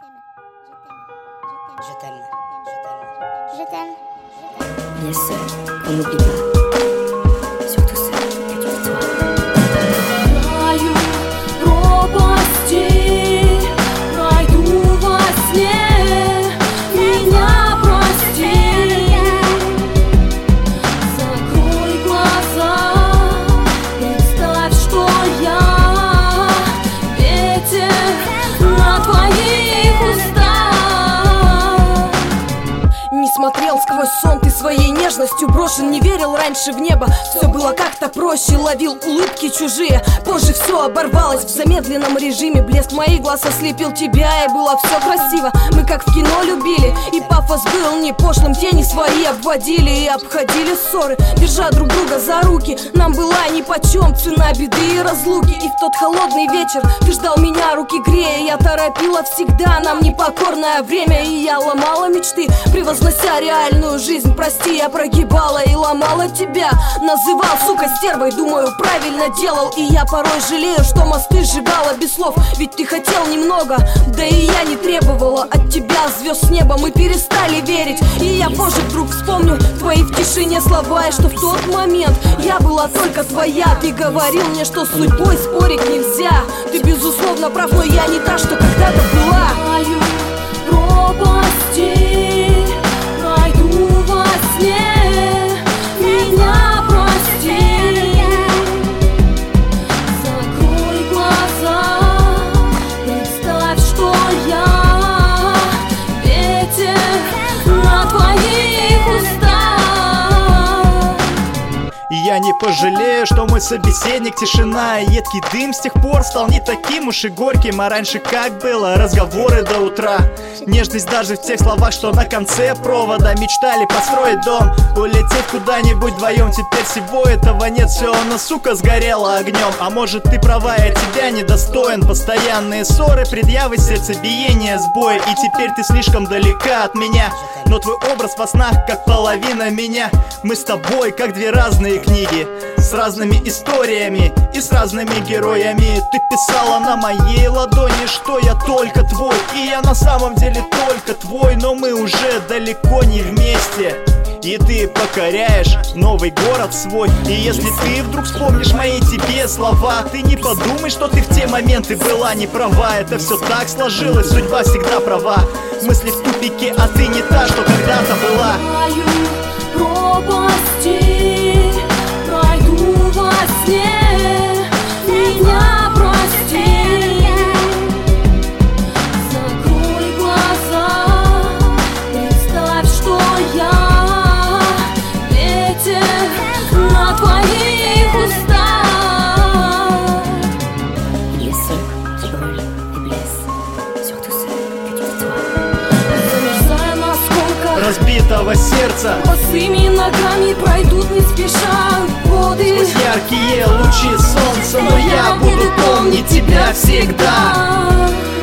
Je t'aime, Je t'aime. bien seul, qu'on n'oublie pas, surtout ceux que tu dis toi. Знаю пропасти, пройду во сне, меня прости. Закрой глаза, представь, что я ветер на твоих устах. Не смотрел сквозь сон, ты своей нежностью брошен. Не верил раньше в небо, все было как-то проще. Ловил улыбки чужие, позже все оборвалось в замедленном режиме. Блеск моих глаз ослепил тебя, и было все красиво. Мы как в кино любили, и пафос был не пошлым. Тени свои обводили и обходили ссоры, держа друг друга за руки. Нам была нипочем цена беды и разлуки. И в тот холодный вечер ты ждал меня, руки грея. Я торопила всегда нам непокорное время, и я ломала мечты, превознося реальную жизнь. Прости, я прогибала и ломала тебя. Называл, сука, стервой, думаю, правильно делал. И я порой жалею, что мосты сжигала без слов. Ведь ты хотел немного, да и я не требовала от тебя звезд с неба. Мы перестали верить, и я позже вдруг вспомню твои в тишине слова. И что в тот момент я была только твоя. Ты говорил мне, что с судьбой спорить нельзя. Ты безусловно прав, но я не та, что когда-то была. Знаю пропасти, пройду во сне, меня прости. Закрой глаза, представь, что я ветер на твоих устах. И я не пожалею, что мой собеседник тишина. И едкий дым с тех пор стал не таким уж и горьким. А раньше как было, разговоры до утра. Нежность даже в тех словах, что на конце провода. Мечтали построить дом, улететь куда-нибудь вдвоем. Теперь всего этого нет, все оно, сука, сгорело огнем. А может ты права, я тебя недостоин. Постоянные ссоры, предъявы, сердцебиение, сбои. И теперь ты слишком далека от меня, но твой образ во снах как половина меня. Мы с тобой как две разные книги, с разными историями и с разными героями. Ты писала на моей ладони, что я только твой, и я на самом деле только твой. Но мы уже далеко не вместе, и ты покоряешь новый город свой. И если ты вдруг вспомнишь мои тебе слова, ты не подумай, что ты в те моменты была не права. Это все так сложилось, судьба всегда права. Мысли в тупике, а ты не та, что когда-то была. Знаю пропасти, пройду во сне, меня прости. Закрой глаза, представь, что я ветер на твоих устах. Il est seul qui brûle et blesse, surtout ceux que tu dis toi. Замерзая насколько Разбитого сердца босыми ногами пройдут не спеша годы. сквозь яркие лучи солнца, но я буду помнить тебя всегда.